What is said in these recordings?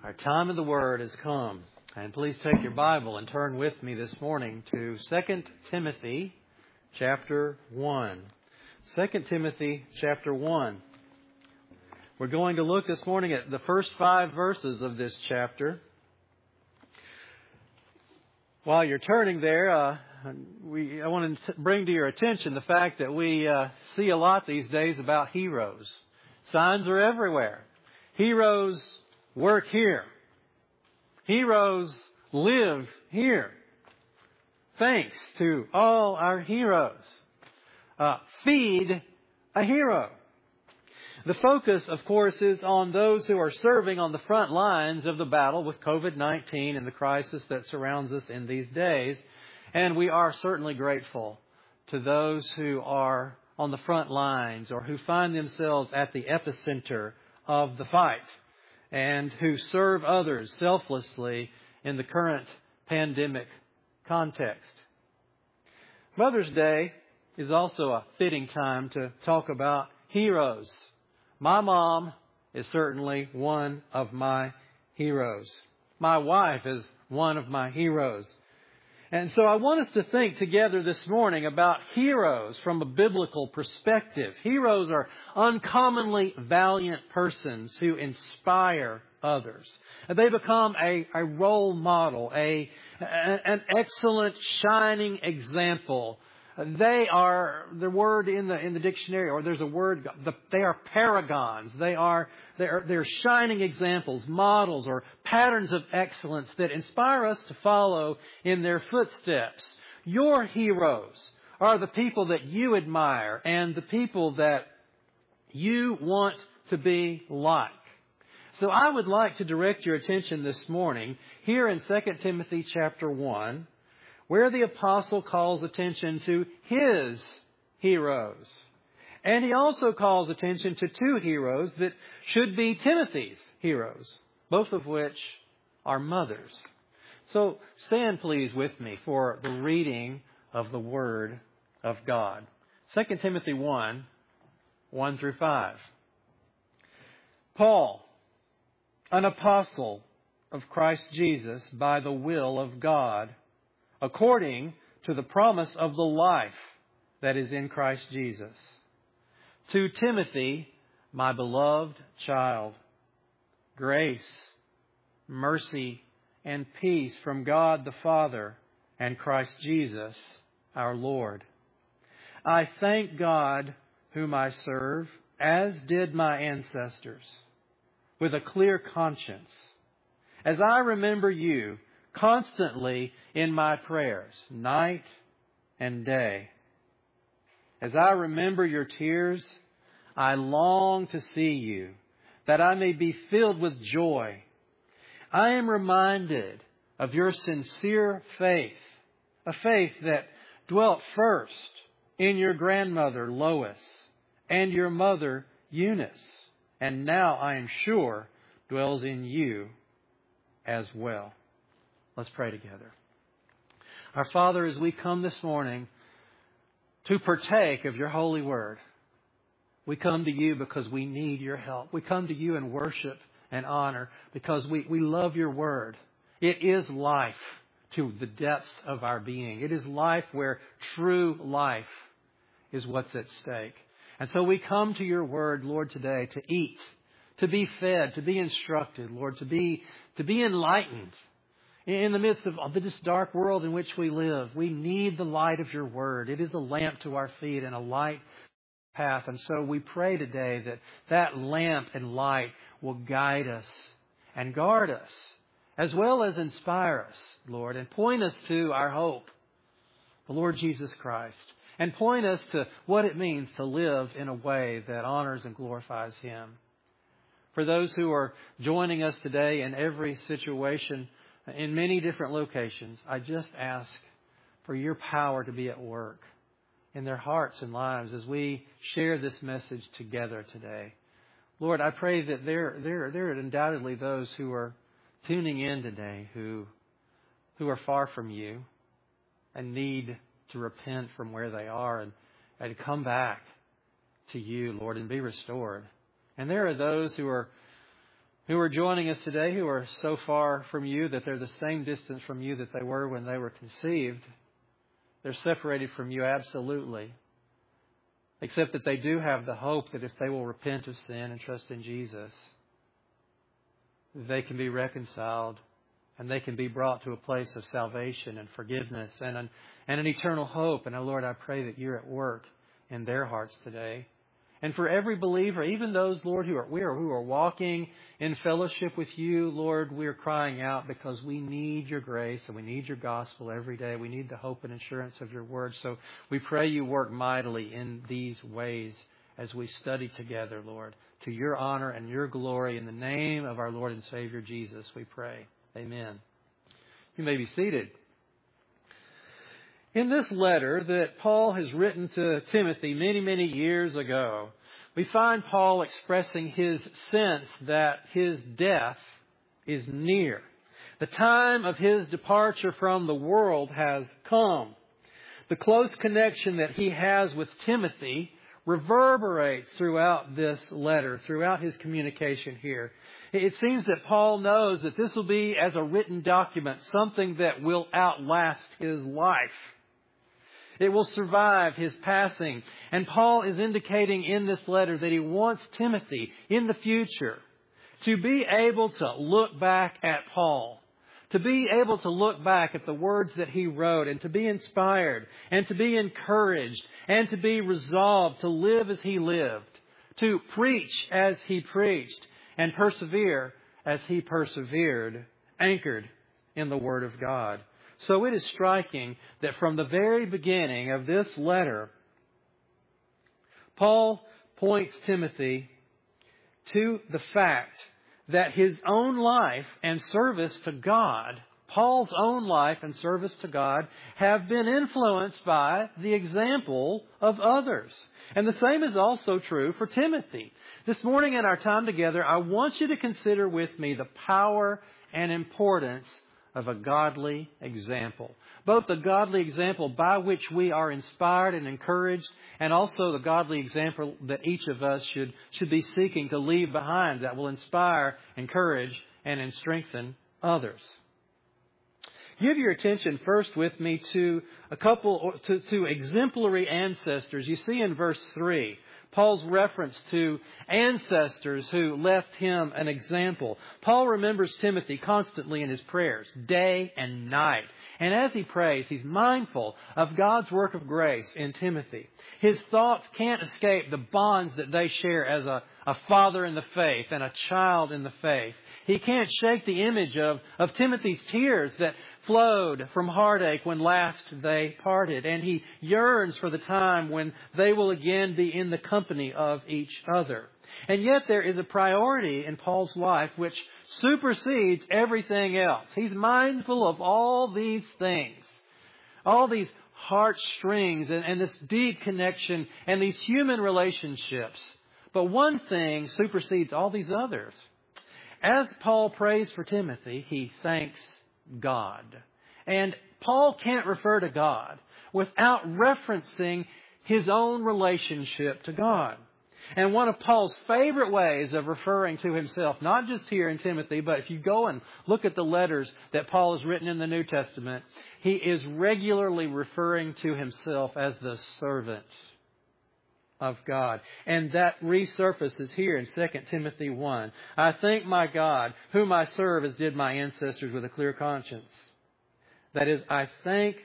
Our time of the Word has come. And please take your Bible and turn with me this morning to 2 Timothy chapter 1. 2 Timothy chapter 1. We're going to look this morning at the first 5 verses of this chapter. While you're turning there, I want to bring to your attention the fact that we see a lot these days about heroes. Signs are everywhere. Heroes work here. Heroes live here. Thanks to all our heroes. Feed a hero. The focus, of course, is on those who are serving on the front lines of the battle with COVID-19 and the crisis that surrounds us in these days. And we are certainly grateful to those who are on the front lines or who find themselves at the epicenter of the fight and who serve others selflessly in the current pandemic context. Mother's Day is also a fitting time to talk about heroes. My mom is certainly one of my heroes. My wife is one of my heroes. And so I want us to think together this morning about heroes from a biblical perspective. Heroes are uncommonly valiant persons who inspire others. They become a role model, an excellent, shining example. They are, the word in the dictionary, or there's a word, they are paragons. They're shining examples, models, or patterns of excellence that inspire us to follow in their footsteps. Your heroes are the people that you admire and the people that you want to be like. So I would like to direct your attention this morning here in 2 Timothy chapter 1, where the apostle calls attention to his heroes. And he also calls attention to 2 heroes that should be Timothy's heroes, both of which are mothers. So stand please with me for the reading of the Word of God. 2 Timothy 1, 1 through 5. Paul, an apostle of Christ Jesus by the will of God, according to the promise of the life that is in Christ Jesus. To Timothy, my beloved child, grace, mercy, and peace from God the Father and Christ Jesus our Lord. I thank God whom I serve, as did my ancestors, with a clear conscience, as I remember you constantly in my prayers, night and day. As I remember your tears, I long to see you, that I may be filled with joy. I am reminded of your sincere faith, a faith that dwelt first in your grandmother Lois and your mother Eunice, and now I am sure dwells in you as well. Let's pray together. Our Father, as we come this morning to partake of your holy word, we come to you because we need your help. We come to you in worship and honor because we love your word. It is life to the depths of our being. It is life where true life is what's at stake. And so we come to your word, Lord, today to eat, to be fed, to be instructed, Lord, to be enlightened. In the midst of this dark world in which we live, we need the light of your word. It is a lamp to our feet and a light path. And so we pray today that that lamp and light will guide us and guard us, as well as inspire us, Lord, and point us to our hope, the Lord Jesus Christ, and point us to what it means to live in a way that honors and glorifies Him. For those who are joining us today in every situation, in many different locations, I just ask for your power to be at work in their hearts and lives as we share this message together today. Lord, I pray that there are undoubtedly those who are tuning in today who are far from you and need to repent from where they are and come back to you, Lord, and be restored. And there are those who are who are joining us today who are so far from you that they're the same distance from you that they were when they were conceived. They're separated from you absolutely. Except that they do have the hope that if they will repent of sin and trust in Jesus, they can be reconciled and they can be brought to a place of salvation and forgiveness and an eternal hope. And, Lord, I pray that you're at work in their hearts today. And for every believer, even those, Lord, who are walking in fellowship with you, Lord, we are crying out because we need your grace and we need your gospel every day. We need the hope and assurance of your word. So we pray you work mightily in these ways as we study together, Lord, to your honor and your glory. In the name of our Lord and Savior Jesus, we pray. Amen. You may be seated. In this letter that Paul has written to Timothy many, many years ago, we find Paul expressing his sense that his death is near. The time of his departure from the world has come. The close connection that he has with Timothy reverberates throughout this letter, throughout his communication here. It seems that Paul knows that this will be, as a written document, something that will outlast his life. It will survive his passing. And Paul is indicating in this letter that he wants Timothy in the future to be able to look back at Paul, to be able to look back at the words that he wrote and to be inspired and to be encouraged and to be resolved to live as he lived, to preach as he preached and persevere as he persevered, anchored in the Word of God. So it is striking that from the very beginning of this letter, Paul points Timothy to the fact that his own life and service to God, Paul's own life and service to God, have been influenced by the example of others. And the same is also true for Timothy. This morning in our time together, I want you to consider with me the power and importance of a godly example. Both the godly example by which we are inspired and encouraged, and also the godly example that each of us should be seeking to leave behind that will inspire, encourage, and strengthen others. Give your attention first with me to to exemplary ancestors. You see in verse 3, Paul's reference to ancestors who left him an example. Paul remembers Timothy constantly in his prayers, day and night. And as he prays, he's mindful of God's work of grace in Timothy. His thoughts can't escape the bonds that they share as a father in the faith and a child in the faith. He can't shake the image of Timothy's tears that flowed from heartache when last they parted. And he yearns for the time when they will again be in the company of each other. And yet there is a priority in Paul's life which supersedes everything else. He's mindful of all these things, all these heartstrings and this deep connection and these human relationships. But one thing supersedes all these others. As Paul prays for Timothy, he thanks God. And Paul can't refer to God without referencing his own relationship to God. And one of Paul's favorite ways of referring to himself, not just here in Timothy, but if you go and look at the letters that Paul has written in the New Testament, he is regularly referring to himself as the servant of God. And that resurfaces here in 2 Timothy 1. I thank my God, whom I serve as did my ancestors with a clear conscience. That is, I thank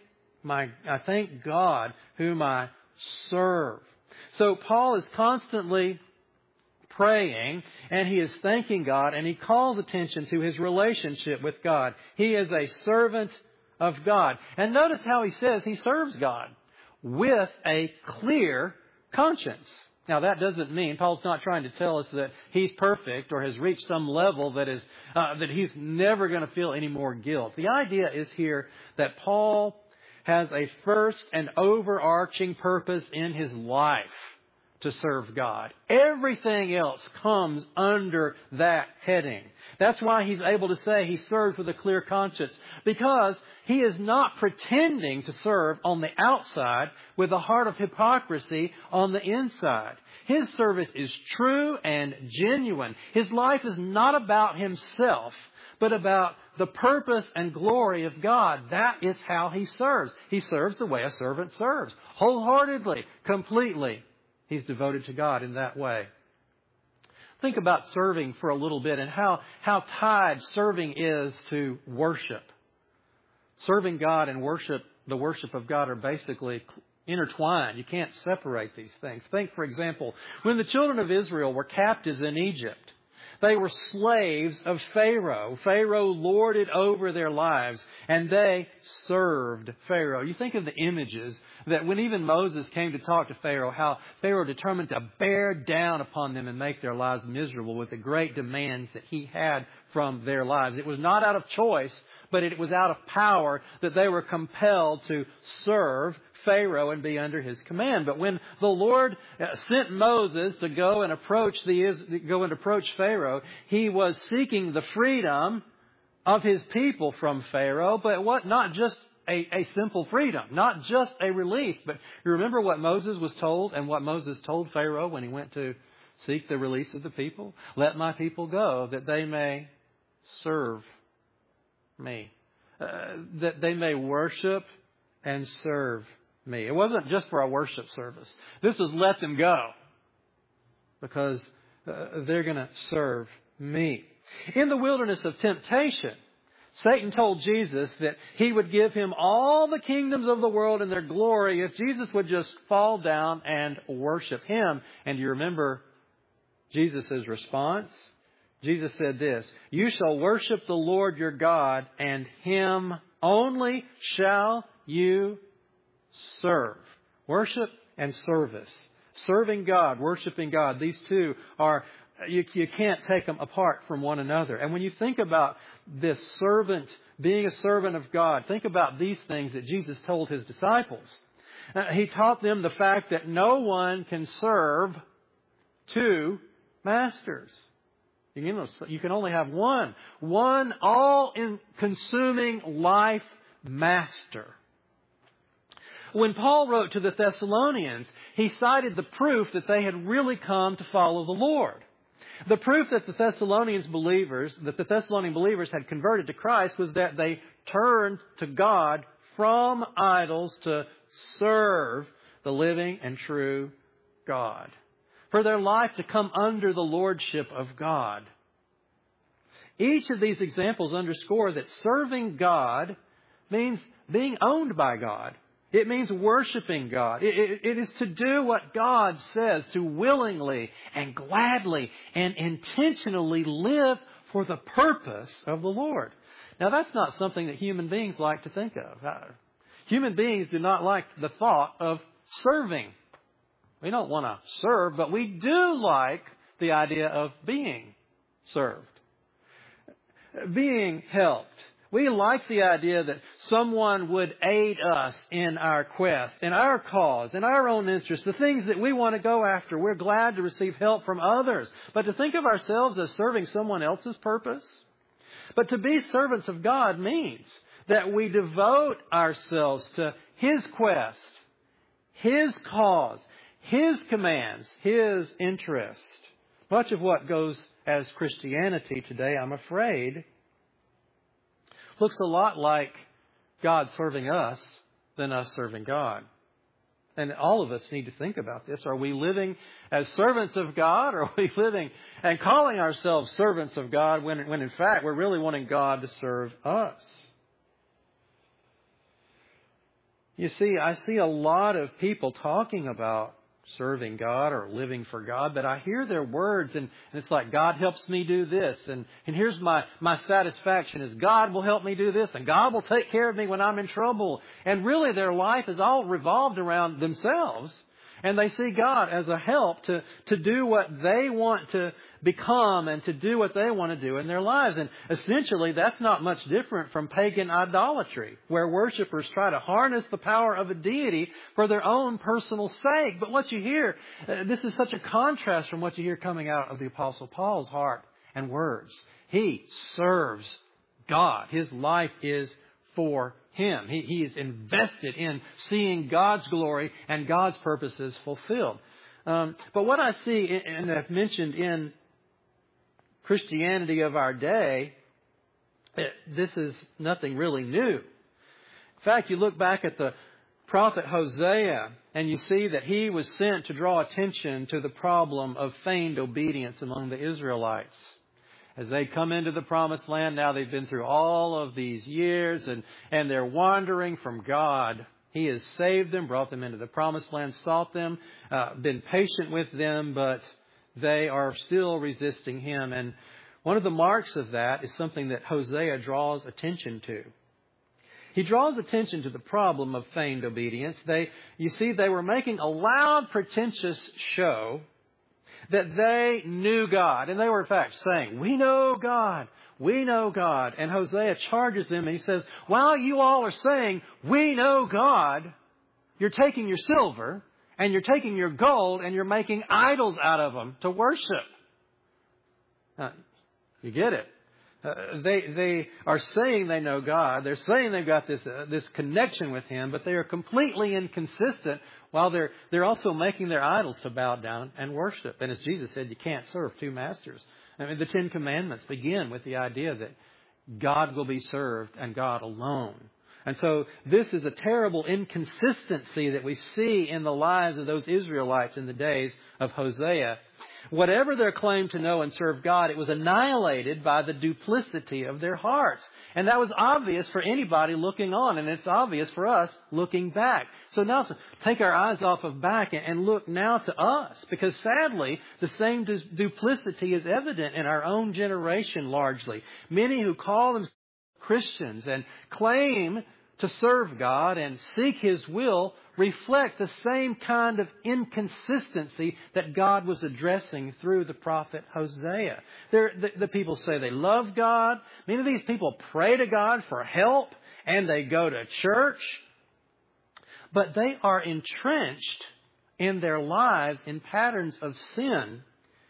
God, whom I serve. So Paul is constantly praying and he is thanking God, and he calls attention to his relationship with God. He is a servant of God. And notice how he says he serves God with a clear conscience. Now that doesn't mean, Paul's not trying to tell us that he's perfect or has reached some level that he's never going to feel any more guilt. The idea is here that Paul has a first and overarching purpose in his life: to serve God. Everything else comes under that heading. That's why he's able to say he serves with a clear conscience, because he is not pretending to serve on the outside with a heart of hypocrisy on the inside. His service is true and genuine. His life is not about himself, but about the purpose and glory of God. That is how he serves. He serves the way a servant serves, wholeheartedly, completely. He's devoted to God in that way. Think about serving for a little bit and how tied serving is to worship. Serving God and the worship of God are basically intertwined. You can't separate these things. Think, for example, when the children of Israel were captives in Egypt, they were slaves of Pharaoh. Pharaoh lorded over their lives, and they served Pharaoh. You think of the images that when even Moses came to talk to Pharaoh, how Pharaoh determined to bear down upon them and make their lives miserable with the great demands that he had from their lives. It was not out of choice, but it was out of power that they were compelled to serve Pharaoh and be under his command. But when the Lord sent Moses to go and approach Pharaoh, he was seeking the freedom of his people from Pharaoh, but not just a simple freedom, not just a release. But you remember what Moses was told and what Moses told Pharaoh when he went to seek the release of the people? Let my people go, that they may serve me, that they may worship and serve me. It wasn't just for a worship service. This was let them go because they're going to serve me. In the wilderness of temptation, Satan told Jesus that he would give him all the kingdoms of the world and their glory if Jesus would just fall down and worship him. And do you remember Jesus' response? Jesus said this, "You shall worship the Lord your God, and him only shall you serve." Worship and service. Serving God, worshiping God. These two are, you can't take them apart from one another. And when you think about this servant, being a servant of God, think about these things that Jesus told his disciples. He taught them the fact that no one can serve two masters. You can only have one all-consuming life master. When Paul wrote to the Thessalonians, he cited the proof that they had really come to follow the Lord. The proof that the Thessalonian believers had converted to Christ was that they turned to God from idols to serve the living and true God. For their life to come under the lordship of God. Each of these examples underscore that serving God means being owned by God. It means worshiping God. It is to do what God says, to willingly and gladly and intentionally live for the purpose of the Lord. Now, that's not something that human beings like to think of. Human beings do not like the thought of serving. We don't want to serve, but we do like the idea of being served, being helped. We like the idea that someone would aid us in our quest, in our cause, in our own interest, the things that we want to go after. We're glad to receive help from others. But to think of ourselves as serving someone else's purpose? But to be servants of God means that we devote ourselves to His quest, His cause, His commands, His interest. Much of what goes as Christianity today, I'm afraid, looks a lot like God serving us than us serving God. And all of us need to think about this. Are we living as servants of God, or are we living and calling ourselves servants of God when in fact we're really wanting God to serve us? You see, I see a lot of people talking about serving God or living for God, but I hear their words and it's like, God helps me do this, and here's my satisfaction is God will help me do this, and God will take care of me when I'm in trouble. And really their life is all revolved around themselves And they see God as a help to do what they want to become and to do what they want to do in their lives. And essentially, that's not much different from pagan idolatry, where worshipers try to harness the power of a deity for their own personal sake. But what you hear, this is such a contrast from what you hear coming out of the Apostle Paul's heart and words. He serves God. His life is for Him. He is invested in seeing God's glory and God's purposes fulfilled. But what I see, and I've mentioned in Christianity of our day, this is nothing really new. In fact, you look back at the prophet Hosea, and you see that he was sent to draw attention to the problem of feigned obedience among the Israelites. As they come into the promised land, now they've been through all of these years and they're wandering from God. He has saved them, brought them into the promised land, sought them, been patient with them, but they are still resisting Him. And one of the marks of that is something that Hosea draws attention to. He draws attention to the problem of feigned obedience. You see, they were making a loud, pretentious show that they knew God. And they were in fact saying, "We know God. We know God." And Hosea charges them and he says, while you all are saying, "We know God," you're taking your silver and you're taking your gold and you're making idols out of them to worship. You get it? They are saying they know God. They're saying they've got this connection with Him, but they are completely inconsistent while they're also making their idols to bow down and worship. And as Jesus said, you can't serve two masters. I mean, the Ten Commandments begin with the idea that God will be served and God alone. And so this is a terrible inconsistency that we see in the lives of those Israelites in the days of Hosea. Whatever their claim to know and serve God, it was annihilated by the duplicity of their hearts. And that was obvious for anybody looking on, and it's obvious for us looking back. So now take our eyes off of back and look now to us, because sadly, the same duplicity is evident in our own generation largely. Many who call themselves Christians and claim to serve God and seek His will reflect the same kind of inconsistency that God was addressing through the prophet Hosea. The people say they love God. Many of these people pray to God for help and they go to church. But they are entrenched in their lives in patterns of sin.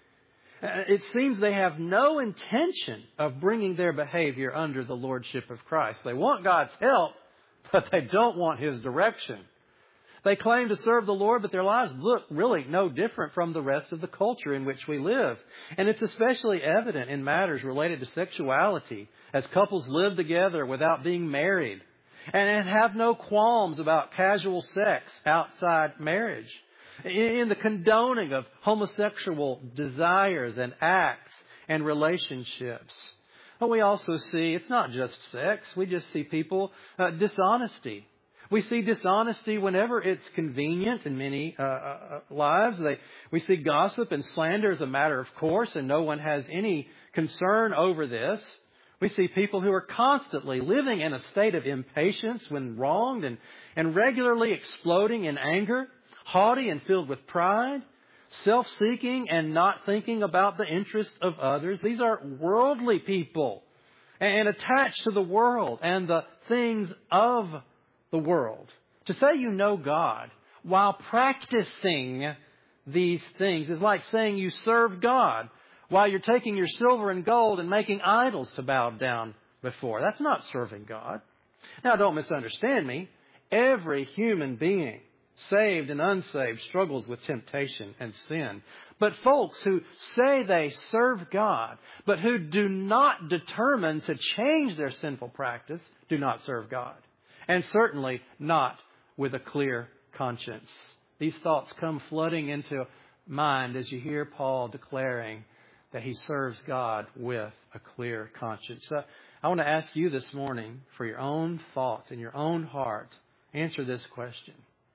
It seems they have no intention of bringing their behavior under the lordship of Christ. They want God's help, but they don't want His direction. They claim to serve the Lord, but their lives look really no different from the rest of the culture in which we live. And it's especially evident in matters related to sexuality, as couples live together without being married and have no qualms about casual sex outside marriage. In the condoning of homosexual desires and acts and relationships. But we also see, it's not just sex, we just see people, dishonesty. We see dishonesty whenever it's convenient in many lives. We see gossip and slander as a matter of course, and no one has any concern over this. We see people who are constantly living in a state of impatience when wronged and regularly exploding in anger, haughty and filled with pride, self-seeking and not thinking about the interests of others. These are worldly people and attached to the world and the things of the world. To say you know God while practicing these things is like saying you serve God while you're taking your silver and gold and making idols to bow down before. That's not serving God. Now, don't misunderstand me. Every human being, saved and unsaved, struggles with temptation and sin. But folks who say they serve God, but who do not determine to change their sinful practice, do not serve God. And certainly not with a clear conscience. These thoughts come flooding into mind as you hear Paul declaring that he serves God with a clear conscience. So I want to ask you this morning, for your own thoughts in your own heart, answer this question.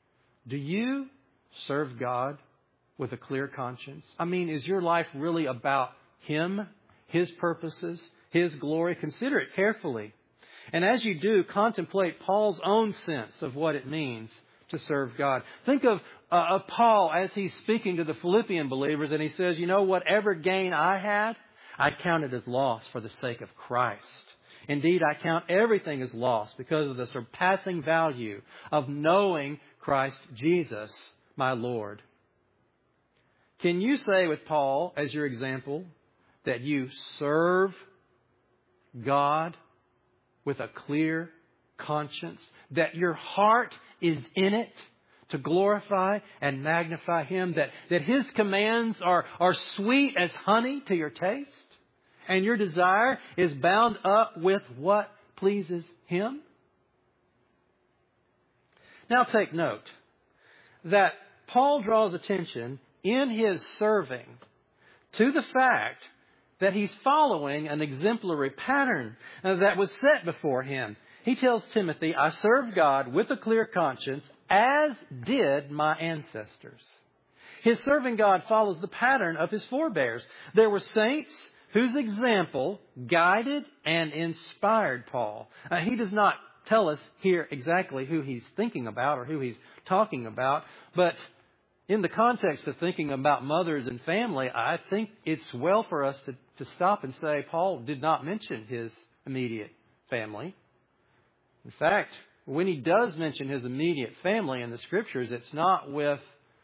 Do you serve God with a clear conscience? I mean, is your life really about Him, His purposes, His glory? Consider it carefully. And as you do, contemplate Paul's own sense of what it means to serve God. Think of Paul as he's speaking to the Philippian believers, and he says, you know, whatever gain I had, I counted as loss for the sake of Christ. Indeed, I count everything as loss because of the surpassing value of knowing Christ Jesus, my Lord. Can you say with Paul as your example that you serve God with a clear conscience, that your heart is in it to glorify and magnify Him, that His commands are sweet as honey to your taste, and your desire is bound up with what pleases Him? Now take note that Paul draws attention in his serving to the fact that he's following an exemplary pattern that was set before him. He tells Timothy, I serve God with a clear conscience, as did my ancestors. His serving God follows the pattern of his forebears. There were saints whose example guided and inspired Paul. He does not tell us here exactly who he's thinking about or who he's talking about, but in the context of thinking about mothers and family, I think it's well for us to stop and say Paul did not mention his immediate family. In fact, when he does mention his immediate family in the Scriptures, it's not with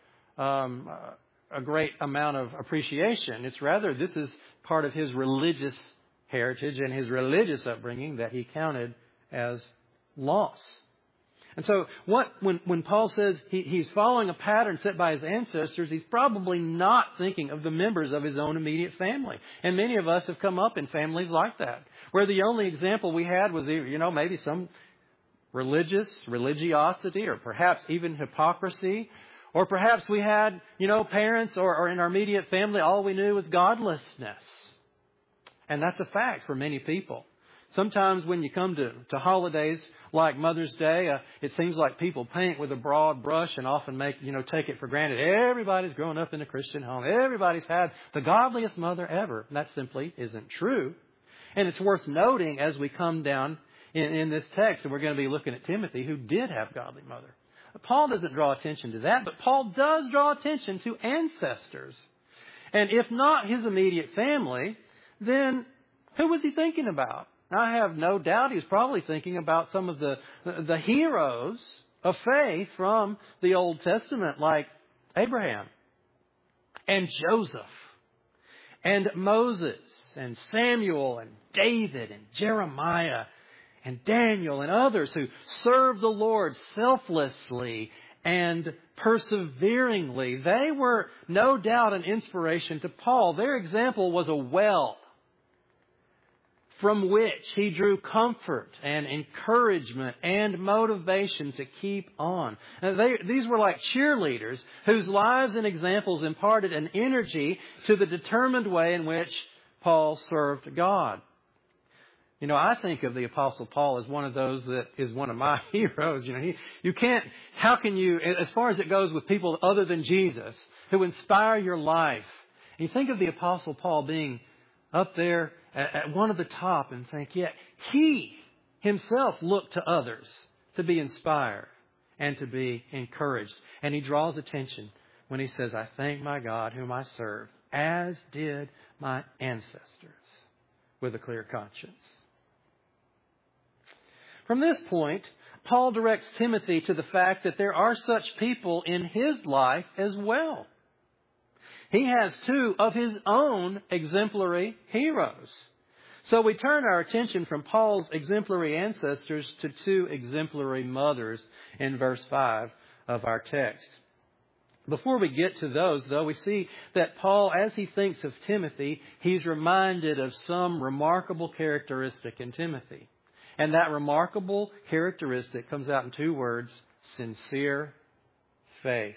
a great amount of appreciation. It's rather, this is part of his religious heritage and his religious upbringing that he counted as loss. And so when Paul says he's following a pattern set by his ancestors, he's probably not thinking of the members of his own immediate family. And many of us have come up in families like that, where the only example we had was, maybe some religiosity, or perhaps even hypocrisy. Or perhaps we had, parents or in our immediate family, all we knew was godlessness. And that's a fact for many people. Sometimes when you come to holidays like Mother's Day, it seems like people paint with a broad brush and often take it for granted. Everybody's grown up in a Christian home. Everybody's had the godliest mother ever. And that simply isn't true. And it's worth noting as we come down in this text, and we're going to be looking at Timothy, who did have a godly mother. Paul doesn't draw attention to that, but Paul does draw attention to ancestors. And if not his immediate family, then who was he thinking about? I have no doubt he was probably thinking about some of the heroes of faith from the Old Testament, like Abraham and Joseph and Moses and Samuel and David and Jeremiah and Daniel and others who served the Lord selflessly and perseveringly. They were no doubt an inspiration to Paul. Their example was a well from which he drew comfort and encouragement and motivation to keep on. These were like cheerleaders whose lives and examples imparted an energy to the determined way in which Paul served God. I think of the Apostle Paul as one of those that is one of my heroes. How can you, as far as it goes with people other than Jesus, who inspire your life, and you think of the Apostle Paul being up there at one of the top and think, he himself looked to others to be inspired and to be encouraged. And he draws attention when he says, I thank my God whom I serve, as did my ancestors, with a clear conscience. From this point, Paul directs Timothy to the fact that there are such people in his life as well. He has two of his own exemplary heroes. So we turn our attention from Paul's exemplary ancestors to two exemplary mothers in verse 5 of our text. Before we get to those, though, we see that Paul, as he thinks of Timothy, he's reminded of some remarkable characteristic in Timothy. And that remarkable characteristic comes out in two words: sincere faith.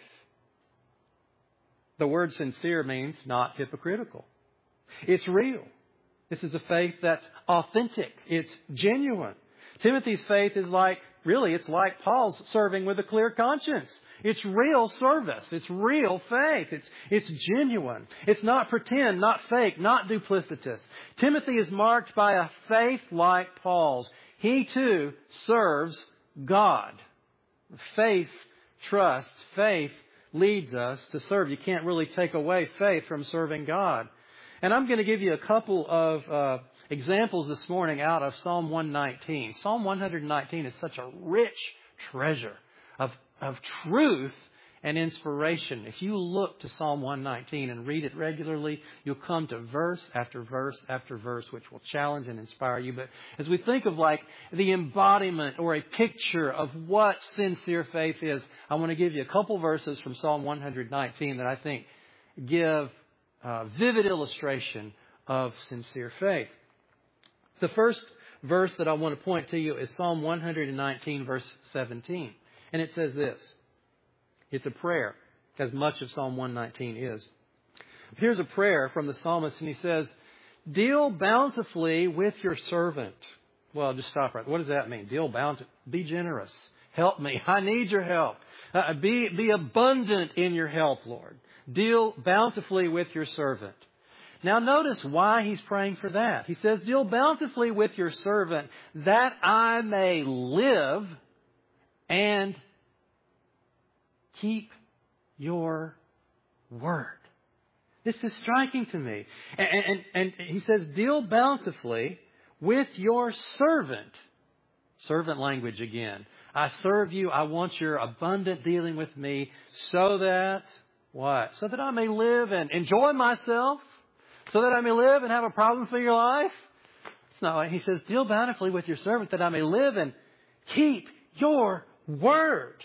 The word sincere means not hypocritical. It's real. This is a faith that's authentic. It's genuine. Timothy's faith is like Paul's serving with a clear conscience. It's real service. It's real faith. It's genuine. It's not pretend, not fake, not duplicitous. Timothy is marked by a faith like Paul's. He too serves God. Faith trusts, faith leads us to serve. You can't really take away faith from serving God. And I'm going to give you a couple of examples this morning out of Psalm 119. Psalm 119 is such a rich treasure of truth and inspiration. If you look to Psalm 119 and read it regularly, you'll come to verse after verse after verse, which will challenge and inspire you. But as we think of like the embodiment or a picture of what sincere faith is, I want to give you a couple verses from Psalm 119 that I think give vivid illustration of sincere faith. The first verse that I want to point to you is Psalm 119, verse 17. And it says this. It's a prayer, as much of Psalm 119 is. Here's a prayer from the psalmist, and he says, "Deal bountifully with your servant." Well, just stop right. What does that mean? Deal bountifully. Be generous. Help me. I need your help. Be abundant in your help, Lord. Deal bountifully with your servant. Now notice why he's praying for that. He says, "Deal bountifully with your servant, that I may live and keep your word." This is striking to me. And he says, deal bountifully with your servant. Servant language again. I serve you. I want your abundant dealing with me so that, what? So that I may live and enjoy myself? So that I may live and have a problem-free life? No, he says, deal bountifully with your servant that I may live and keep your word.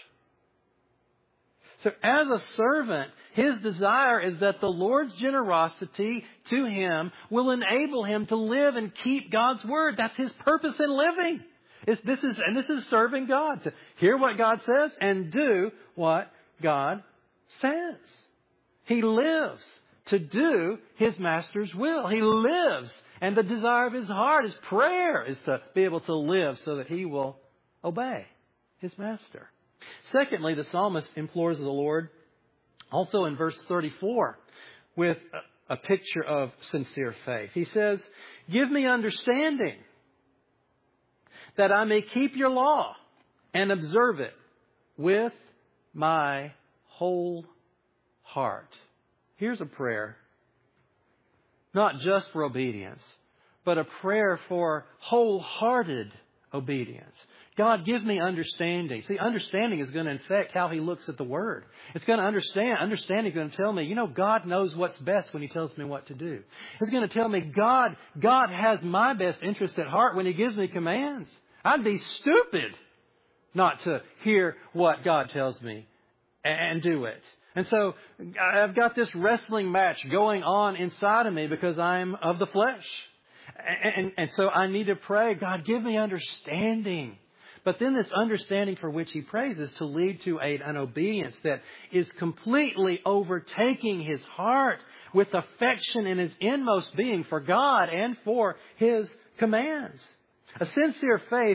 So as a servant, his desire is that the Lord's generosity to him will enable him to live and keep God's word. That's his purpose in living. This is serving God, to hear what God says and do what God says. He lives to do his master's will. He lives, and the desire of his heart, his prayer, is to be able to live so that he will obey his master. Secondly, the psalmist implores the Lord, also in verse 34, with a picture of sincere faith. He says, "Give me understanding, that I may keep your law and observe it with my whole heart." Here's a prayer, not just for obedience, but a prayer for wholehearted obedience. God, give me understanding. See, understanding is going to affect how he looks at the Word. It's going to understanding is going to tell me, God knows what's best when he tells me what to do. It's going to tell me God has my best interest at heart when he gives me commands. I'd be stupid not to hear what God tells me and do it. And so I've got this wrestling match going on inside of me because I'm of the flesh. And so I need to pray, God, give me understanding. But then this understanding for which he prays is to lead to an obedience that is completely overtaking his heart with affection in his inmost being for God and for his commands. A sincere faith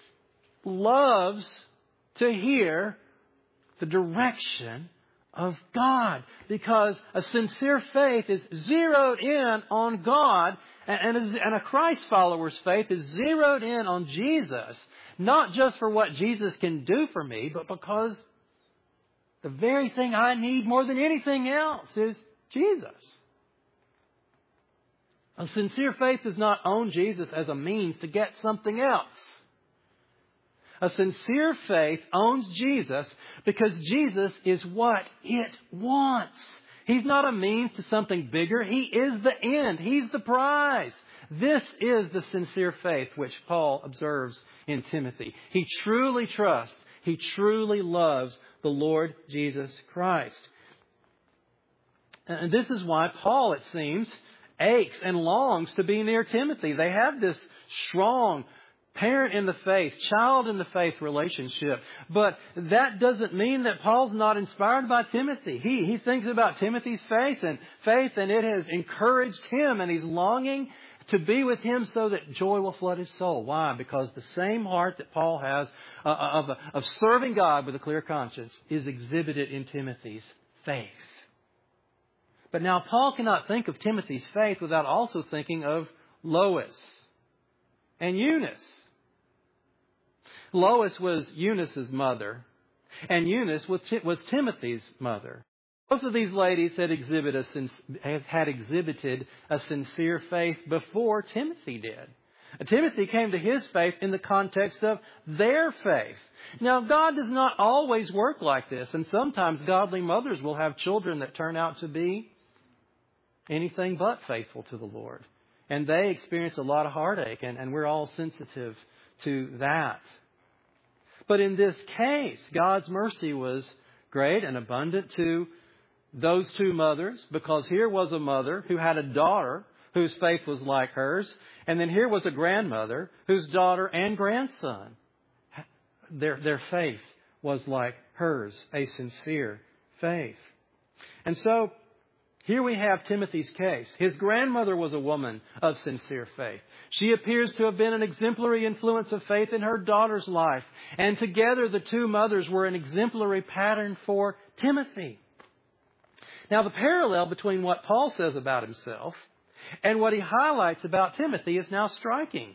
loves to hear the direction of God, because a sincere faith is zeroed in on God, and a Christ follower's faith is zeroed in on Jesus, not just for what Jesus can do for me, but because the very thing I need more than anything else is Jesus. A sincere faith does not own Jesus as a means to get something else. A sincere faith owns Jesus because Jesus is what it wants. He's not a means to something bigger. He is the end. He's the prize. This is the sincere faith which Paul observes in Timothy. He truly trusts, he truly loves the Lord Jesus Christ. And this is why Paul, it seems, aches and longs to be near Timothy. They have this strong parent in the faith, child in the faith relationship. But that doesn't mean that Paul's not inspired by Timothy. He thinks about Timothy's faith, and it has encouraged him, and he's longing to be with him so that joy will flood his soul. Why? Because the same heart that Paul has of serving God with a clear conscience is exhibited in Timothy's faith. But now Paul cannot think of Timothy's faith without also thinking of Lois and Eunice. Lois was Eunice's mother, And Eunice was Timothy's mother. Both of these ladies had exhibited a sincere faith before Timothy did. Timothy came to his faith in the context of their faith. Now, God does not always work like this, and sometimes godly mothers will have children that turn out to be anything but faithful to the Lord. And they experience a lot of heartache, and we're all sensitive to that. But in this case, God's mercy was great and abundant to those two mothers, because here was a mother who had a daughter whose faith was like hers, and then here was a grandmother whose daughter and grandson, their faith was like hers, a sincere faith. And so, here we have Timothy's case. His grandmother was a woman of sincere faith. She appears to have been an exemplary influence of faith in her daughter's life. And together the two mothers were an exemplary pattern for Timothy. Now, the parallel between what Paul says about himself and what he highlights about Timothy is now striking.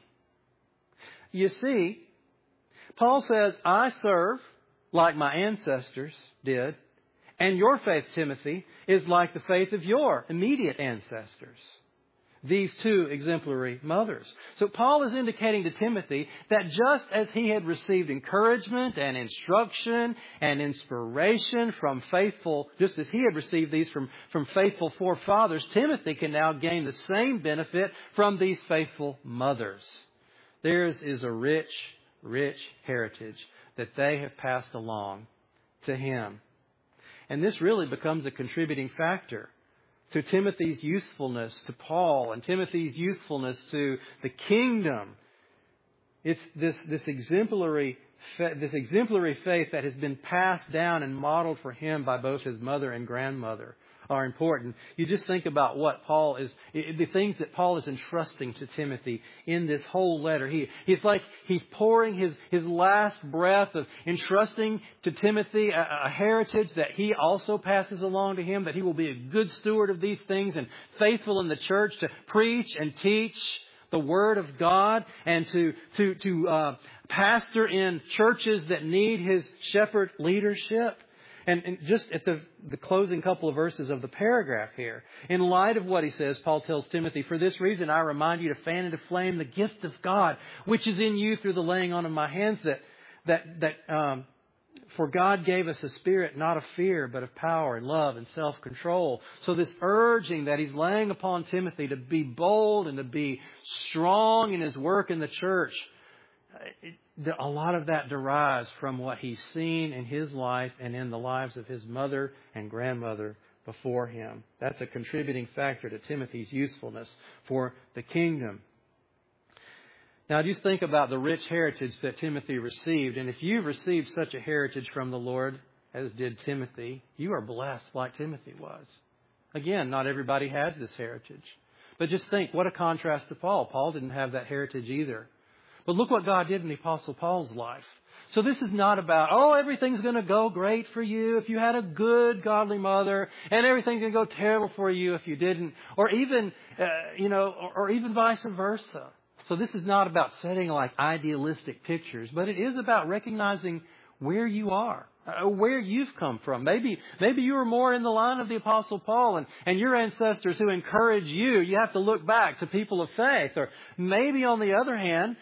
You see, Paul says, I serve like my ancestors did, and your faith, Timothy, is like the faith of your immediate ancestors. These two exemplary mothers. So Paul is indicating to Timothy that just as he had received encouragement and instruction and inspiration from faithful, just as he had received these from faithful forefathers, Timothy can now gain the same benefit from these faithful mothers. Theirs is a rich, rich heritage that they have passed along to him. And this really becomes a contributing factor to Timothy's usefulness to Paul and Timothy's usefulness to the kingdom. It's this exemplary faith that has been passed down and modeled for him by both his mother and grandmother are important. You just think about the things that Paul is entrusting to Timothy in this whole letter. He's like he's pouring his last breath of entrusting to Timothy a heritage that he also passes along to him, that he will be a good steward of these things and faithful in the church to preach and teach the Word of God and to pastor in churches that need his shepherd leadership. And just at the closing couple of verses of the paragraph here, in light of what he says, Paul tells Timothy, for this reason I remind you to fan into flame the gift of God, which is in you through the laying on of my hands, for God gave us a spirit not of fear, but of power and love and self-control. So this urging that he's laying upon Timothy to be bold and to be strong in his work in the church, a lot of that derives from what he's seen in his life and in the lives of his mother and grandmother before him. That's a contributing factor to Timothy's usefulness for the kingdom. Now, just think about the rich heritage that Timothy received. And if you've received such a heritage from the Lord, as did Timothy, you are blessed like Timothy was. Again, not everybody has this heritage. But just think, what a contrast to Paul. Paul didn't have that heritage either. But look what God did in the Apostle Paul's life. So this is not about, everything's going to go great for you if you had a good, godly mother, and everything's going to go terrible for you if you didn't, or even, or even vice versa. So this is not about setting like idealistic pictures, but it is about recognizing where you are, where you've come from. Maybe you were more in the line of the Apostle Paul and your ancestors who encourage you. You have to look back to people of faith. Or maybe on the other hand,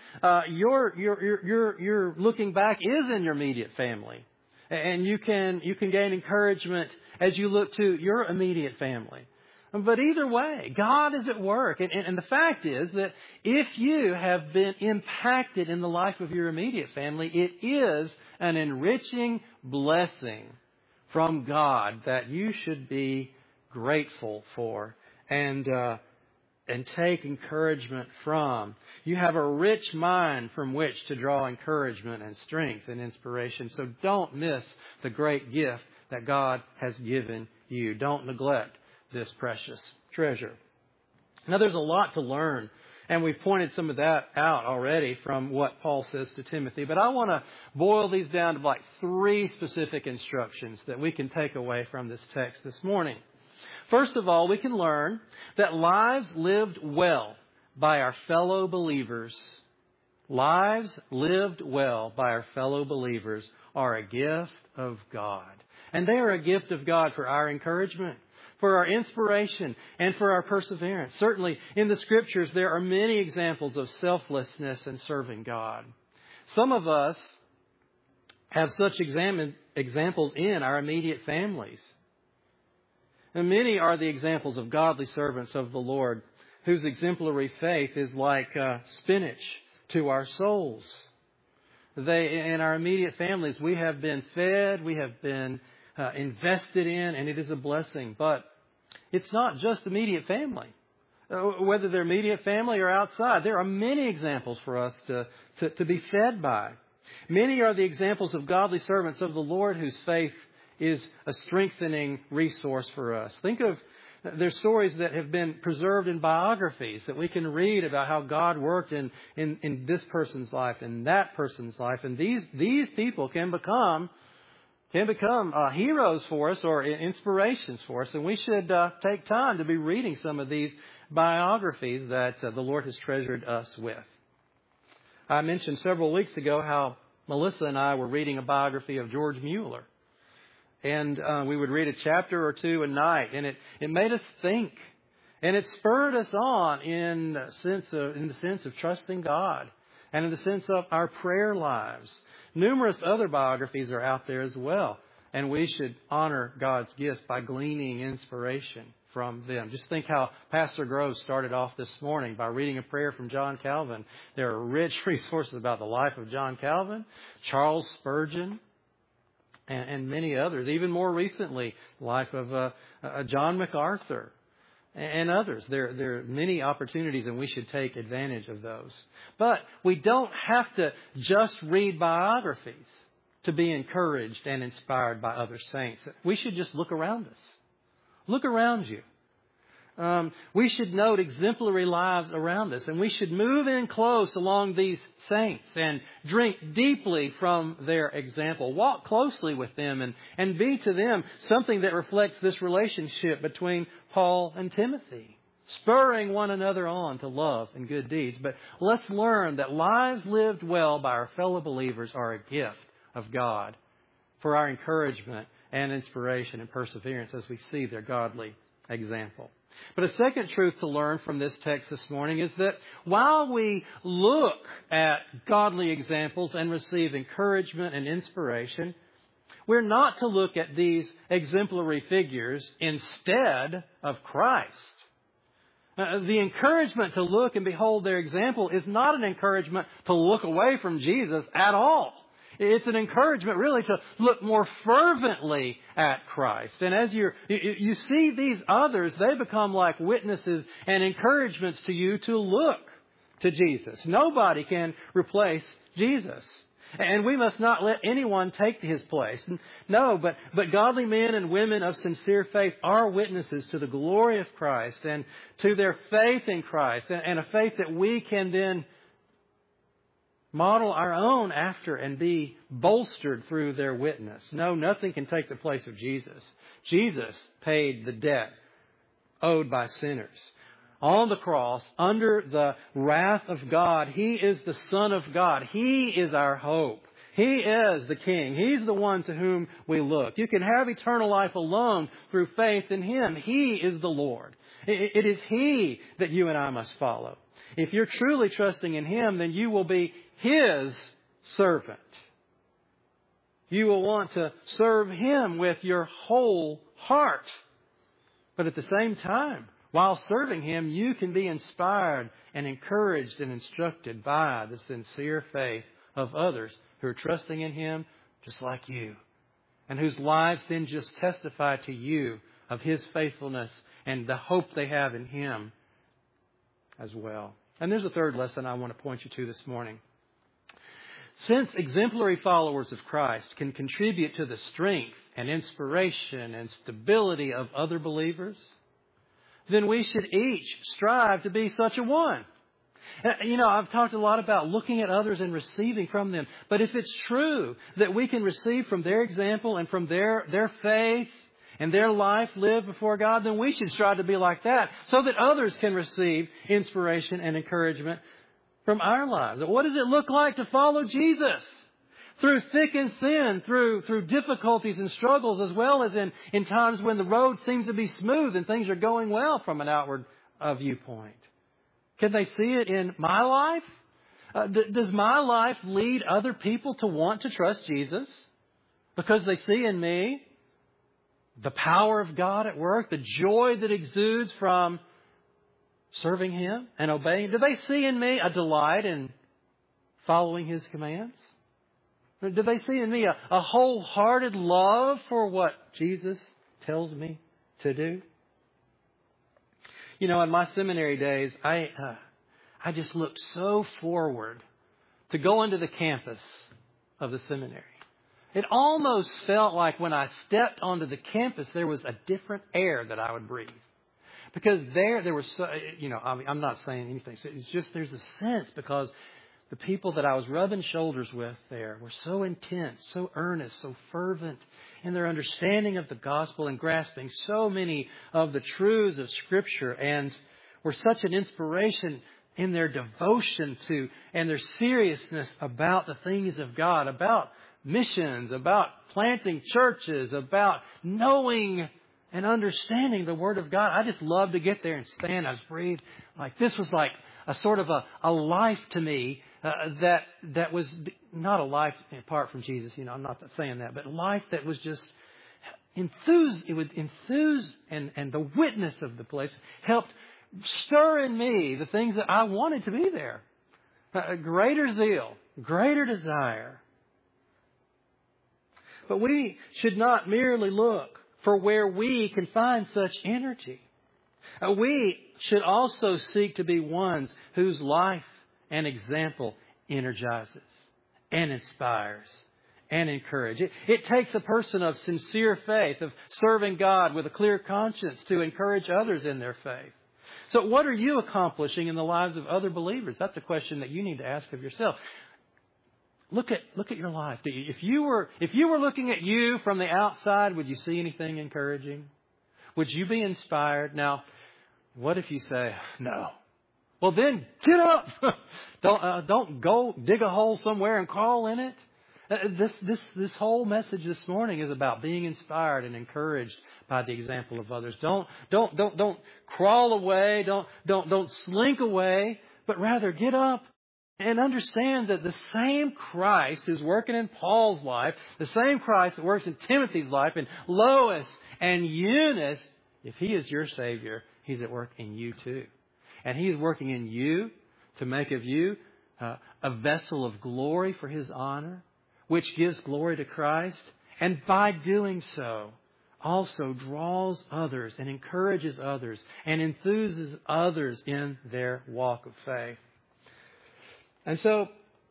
your looking back is in your immediate family. And you can gain encouragement as you look to your immediate family. But either way, God is at work. And the fact is that if you have been impacted in the life of your immediate family, it is an enriching blessing from God that you should be grateful for and take encouragement from. You have a rich mind from which to draw encouragement and strength and inspiration. So don't miss the great gift that God has given you. Don't neglect this precious treasure. Now, there's a lot to learn, and we've pointed some of that out already from what Paul says to Timothy. But I want to boil these down to like 3 specific instructions that we can take away from this text this morning. First of all, we can learn that lives lived well by our fellow believers, are a gift of God. And they are a gift of God for our encouragement, for our inspiration, and for our perseverance. Certainly, in the Scriptures, there are many examples of selflessness and serving God. Some of us have such examples in our immediate families. And many are the examples of godly servants of the Lord whose exemplary faith is like spinach to our souls. In our immediate families, we have been fed, we have been invested in, and it is a blessing. But it's not just immediate family. Whether they're immediate family or outside, there are many examples for us to be fed by. Many are the examples of godly servants of the Lord whose faith is a strengthening resource for us. Think of there's stories that have been preserved in biographies that we can read about how God worked in this person's life and that person's life. And these people can become heroes for us or inspirations for us. And we should take time to be reading some of these biographies that the Lord has treasured us with. I mentioned several weeks ago how Melissa and I were reading a biography of George Mueller. And we would read a chapter or two a night, and it made us think. And it spurred us on in the sense of trusting God and in the sense of our prayer lives. Numerous other biographies are out there as well, and we should honor God's gifts by gleaning inspiration from them. Just think how Pastor Grove started off this morning by reading a prayer from John Calvin. There are rich resources about the life of John Calvin, Charles Spurgeon, and many others. Even more recently, the life of John MacArthur and others. There are many opportunities, and we should take advantage of those. But we don't have to just read biographies to be encouraged and inspired by other saints. We should just look around us. Look around you. We should note exemplary lives around us, and we should move in close along these saints and drink deeply from their example. Walk closely with them and be to them something that reflects this relationship between Paul and Timothy, spurring one another on to love and good deeds. But let's learn that lives lived well by our fellow believers are a gift of God for our encouragement and inspiration and perseverance as we see their godly example. But a second truth to learn from this text this morning is that while we look at godly examples and receive encouragement and inspiration, we're not to look at these exemplary figures instead of Christ. The encouragement to look and behold their example is not an encouragement to look away from Jesus at all. It's an encouragement really to look more fervently at Christ. And as you see these others, they become like witnesses and encouragements to you to look to Jesus. Nobody can replace Jesus. And we must not let anyone take his place. No, but godly men and women of sincere faith are witnesses to the glory of Christ and to their faith in Christ, and a faith that we can then model our own after and be bolstered through their witness. No, nothing can take the place of Jesus. Jesus paid the debt owed by sinners. On the cross, under the wrath of God, He is the Son of God. He is our hope. He is the King. He's the one to whom we look. You can have eternal life alone through faith in Him. He is the Lord. It is He that you and I must follow. If you're truly trusting in Him, then you will be His servant. You will want to serve Him with your whole heart. But at the same time, while serving Him, you can be inspired and encouraged and instructed by the sincere faith of others who are trusting in Him just like you, and whose lives then just testify to you of His faithfulness and the hope they have in Him as well. And there's a third lesson I want to point you to this morning. Since exemplary followers of Christ can contribute to the strength and inspiration and stability of other believers, then we should each strive to be such a one. You know, I've talked a lot about looking at others and receiving from them. But if it's true that we can receive from their example and from their faith and their life lived before God, then we should strive to be like that so that others can receive inspiration and encouragement from our lives. What does it look like to follow Jesus? through thick and thin, through difficulties and struggles, as well as in times when the road seems to be smooth and things are going well from an outward viewpoint. Can they see it in my life? Does my life lead other people to want to trust Jesus? Because they see in me the power of God at work, the joy that exudes from serving Him and obeying. Do they see in me a delight in following His commands? Do they see in me a wholehearted love for what Jesus tells me to do? You know, in my seminary days, I just looked so forward to going to the campus of the seminary. It almost felt like when I stepped onto the campus, there was a different air that I would breathe. Because there was, I'm not saying anything. It's just there's a sense because the people that I was rubbing shoulders with there were so intense, so earnest, so fervent in their understanding of the gospel and grasping so many of the truths of Scripture, and were such an inspiration in their devotion to and their seriousness about the things of God, about missions, about planting churches, about knowing and understanding the Word of God. I just loved to get there and stand. I was breathed. Like this was like a sort of a life to me that was not a life apart from Jesus. You know, I'm not saying that, but life that was just enthused. It would enthuse, and the witness of the place helped stir in me the things that I wanted to be there. Greater zeal, greater desire. But we should not merely look for where we can find such energy. We should also seek to be ones whose life and example energizes and inspires and encourages. It takes a person of sincere faith, of serving God with a clear conscience to encourage others in their faith. So what are you accomplishing in the lives of other believers? That's a question that you need to ask of yourself. Look at your life. If you were looking at you from the outside, would you see anything encouraging? Would you be inspired? Now, what if you say, no? Well, then get up. Don't go dig a hole somewhere and crawl in it. This whole message this morning is about being inspired and encouraged by the example of others. Don't crawl away. Don't slink away, but rather get up. And understand that the same Christ who's working in Paul's life, the same Christ that works in Timothy's life, and Lois and Eunice, if He is your Savior, He's at work in you too. And He is working in you to make of you a vessel of glory for His honor, which gives glory to Christ. And by doing so, also draws others and encourages others and enthuses others in their walk of faith. And so,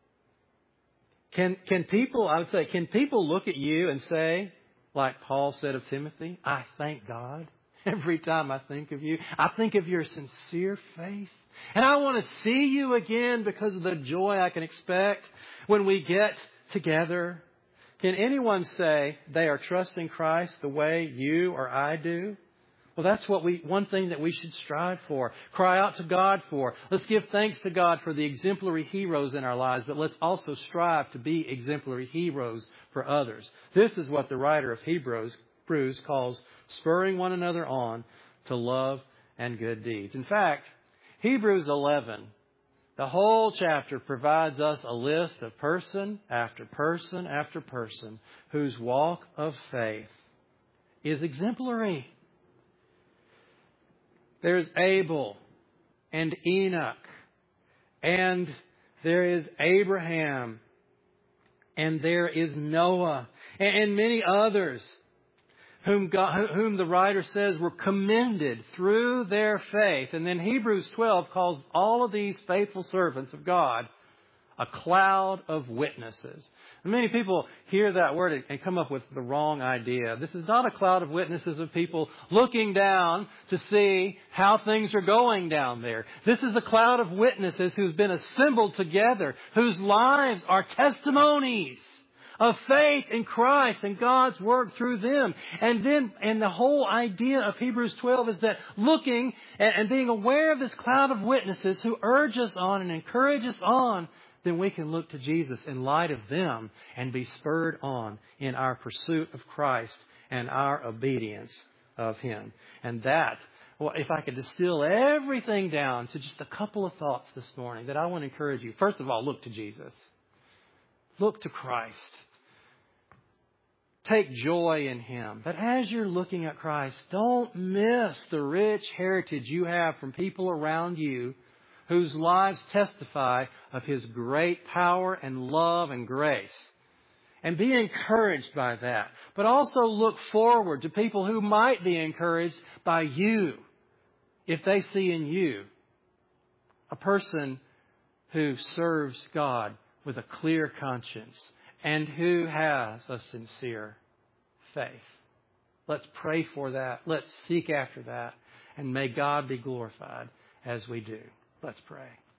can people look at you and say, like Paul said of Timothy, I thank God every time I think of you. I think of your sincere faith. And I want to see you again because of the joy I can expect when we get together. Can anyone say they are trusting Christ the way you or I do? Well, that's one thing that we should strive for, cry out to God for. Let's give thanks to God for the exemplary heroes in our lives, but let's also strive to be exemplary heroes for others. This is what the writer of Hebrews calls spurring one another on to love and good deeds. In fact, Hebrews 11, the whole chapter provides us a list of person after person after person whose walk of faith is exemplary. There's Abel and Enoch, and there is Abraham, and there is Noah, and many others whom the writer says were commended through their faith. And then Hebrews 12 calls all of these faithful servants of God a cloud of witnesses. And many people hear that word and come up with the wrong idea. This is not a cloud of witnesses of people looking down to see how things are going down there. This is a cloud of witnesses who's been assembled together, whose lives are testimonies of faith in Christ and God's work through them. And the whole idea of Hebrews 12 is that looking and being aware of this cloud of witnesses who urge us on and encourage us on, then we can look to Jesus in light of them and be spurred on in our pursuit of Christ and our obedience of Him. And that, well, if I could distill everything down to just a couple of thoughts this morning that I want to encourage you. First of all, look to Jesus. Look to Christ. Take joy in Him. But as you're looking at Christ, don't miss the rich heritage you have from people around you whose lives testify of His great power and love and grace. And be encouraged by that. But also look forward to people who might be encouraged by you if they see in you a person who serves God with a clear conscience and who has a sincere faith. Let's pray for that. Let's seek after that. And may God be glorified as we do. Let's pray.